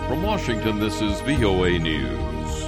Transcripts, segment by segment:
From Washington, this is VOA News.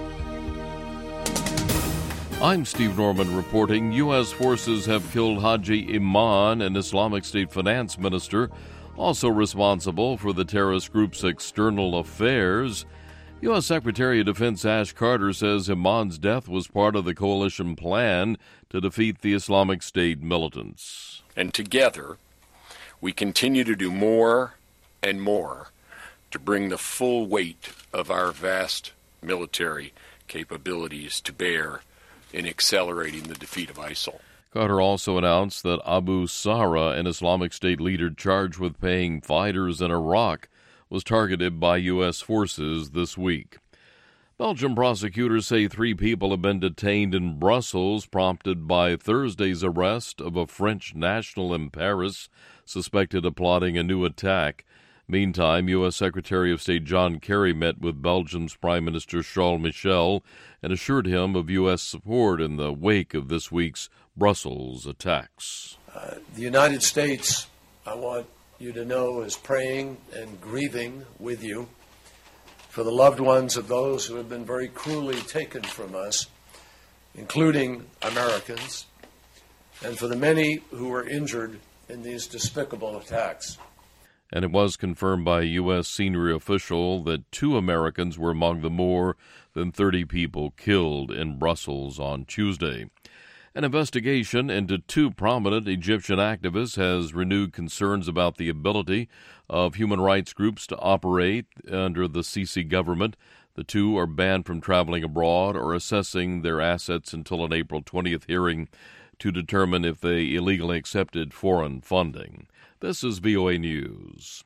I'm Steve Norman reporting U.S. forces have killed Haji Iman, an Islamic State finance minister, also responsible for the terrorist group's external affairs. U.S. Secretary of Defense Ash Carter says Iman's death was part of the coalition plan to defeat the Islamic State militants. And together, we continue to do more and more to bring the full weight of our vast military capabilities to bear in accelerating the defeat of ISIL. Carter also announced that Abu Sahra, an Islamic State leader charged with paying fighters in Iraq, was targeted by U.S. forces this week. Belgian prosecutors say 3 people have been detained in Brussels, prompted by Thursday's arrest of a French national in Paris suspected of plotting a new attack. Meantime, U.S. Secretary of State John Kerry met with Belgium's Prime Minister Charles Michel and assured him of U.S. support in the wake of this week's Brussels attacks. The United States, I want you to know, is praying and grieving with you for the loved ones of those who have been very cruelly taken from us, including Americans, and for the many who were injured in these despicable attacks. And it was confirmed by a U.S. senior official that 2 Americans were among the more than 30 people killed in Brussels on Tuesday. An investigation into 2 prominent Egyptian activists has renewed concerns about the ability of human rights groups to operate under the Sisi government. The 2 are banned from traveling abroad or assessing their assets until an April 20th hearing to determine if they illegally accepted foreign funding. This is VOA News.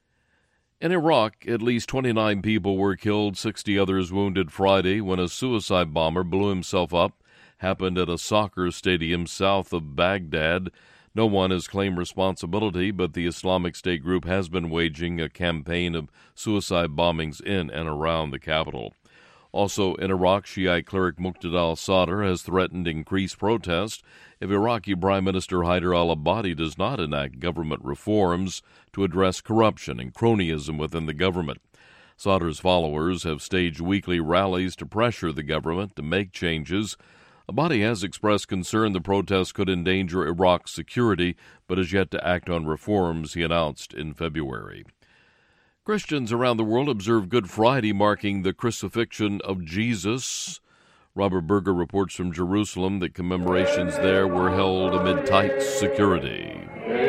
In Iraq, at least 29 people were killed, 60 others wounded Friday when a suicide bomber blew himself up. Happened at a soccer stadium south of Baghdad. No one has claimed responsibility, but the Islamic State group has been waging a campaign of suicide bombings in and around the capital. Also in Iraq, Shiite cleric Muqtada al-Sadr has threatened increased protest if Iraqi Prime Minister Haider al-Abadi does not enact government reforms to address corruption and cronyism within the government. Sadr's followers have staged weekly rallies to pressure the government to make changes. Abadi has expressed concern the protests could endanger Iraq's security, but has yet to act on reforms he announced in February. Christians around the world observe Good Friday, marking the crucifixion of Jesus. Robert Berger reports from Jerusalem that commemorations there were held amid tight security.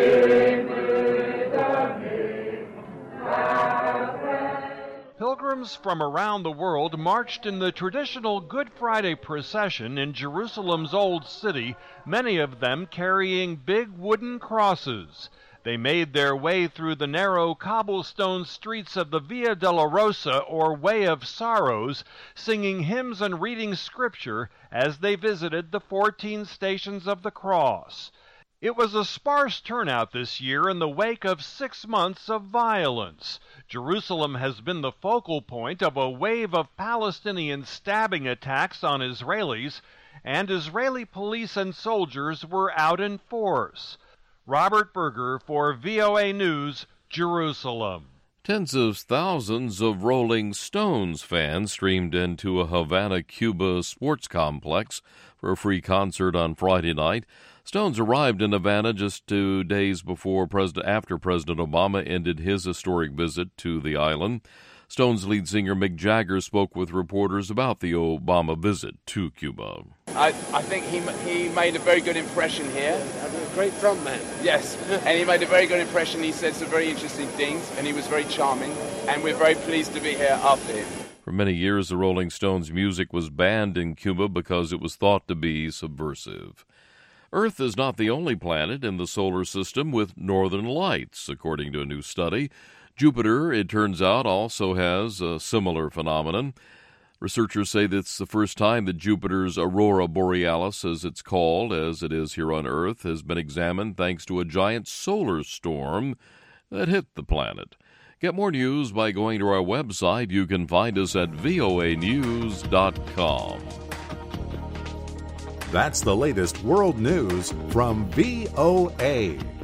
Pilgrims from around the world marched in the traditional Good Friday procession in Jerusalem's Old City, many of them carrying big wooden crosses. They made their way through the narrow cobblestone streets of the Via Dolorosa, or Way of Sorrows, singing hymns and reading scripture as they visited the 14 stations of the cross. It was a sparse turnout this year in the wake of 6 months of violence. Jerusalem has been the focal point of a wave of Palestinian stabbing attacks on Israelis, and Israeli police and soldiers were out in force. Robert Berger for VOA News, Jerusalem. Tens of thousands of Rolling Stones fans streamed into a Havana, Cuba sports complex for a free concert on Friday night. Stones arrived in Havana just 2 days after President Obama ended his historic visit to the island. Stones lead singer Mick Jagger spoke with reporters about the Obama visit to Cuba. I think he made a very good impression here. A great frontman. Yes, and he made a very good impression. He said some very interesting things, and he was very charming, and we're very pleased to be here after him. For many years, the Rolling Stones' music was banned in Cuba because it was thought to be subversive. Earth is not the only planet in the solar system with northern lights, according to a new study. Jupiter, it turns out, also has a similar phenomenon. Researchers say that it's the first time that Jupiter's aurora borealis, as it's called, as it is here on Earth, has been examined thanks to a giant solar storm that hit the planet. Get more news by going to our website. You can find us at voanews.com. That's the latest world news from VOA.